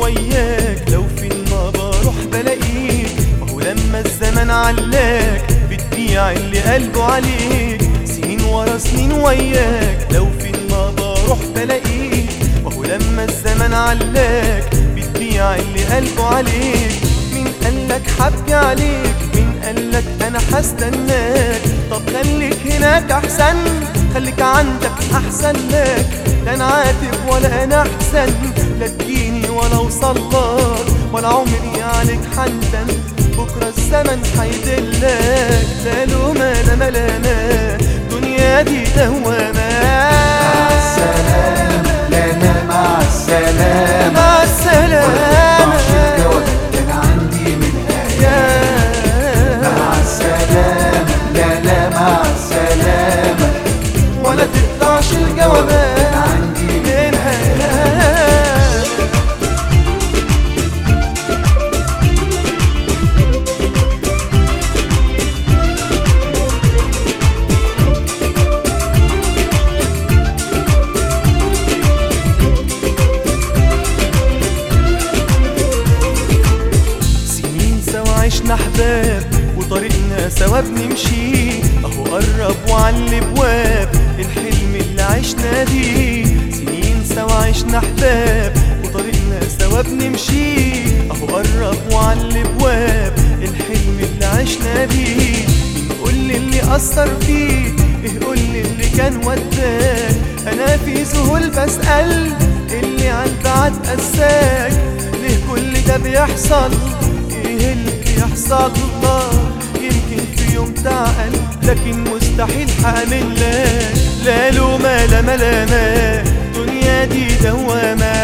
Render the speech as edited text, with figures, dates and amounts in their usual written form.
وياك، لو فين ما بروح بلاقيك. وهو لما الزمن علاك بتبيع اللي قلبه عليك. سنين ورا سنين وياك، لو فين ما بروح بلاقيك. وهو لما الزمن علاك بتبيع اللي قلبه عليك. مين قالك حبي عليك؟ مين قالك انا هستناك؟ طب خليك هناك احسن، خليك عندك احسن لك. لا انا عاتب ولا انا احسن، لا تجيني ولا اوصلك، ولا عمري عليك حندم. بكره الزمن هيدلك، لا لومه لا ملامه، دنيا دي دوامه. مع السلامة، لا أنا مع السلامة، مع السلامه كان عندي منها. مع السلامة، لا لا مع السلامة، ولا تقطعش الجوابات عندي منها. عشنا احباب وطريقنا سوا بنمشي، اهو قرب وعلى ابواب الحلم اللي عشنا بيه. سنين سوا عشنا احباب وطريقنا سوا بنمشي، اهو قرب وعلى ابواب الحلم اللي عشنا بيه. مين قولي اللي اثر فيك؟ ايه قولي اللي كان وداك؟ انا في ذهول بسأل، اللي عالبعد قساك. ليه كل ده بيحصل؟ ايه اللي يحصل الله؟ يمكن في يوم تعقل، لكن مستحيل حامل لك. لا لومه لا ملامه، دنيا دي دوامه.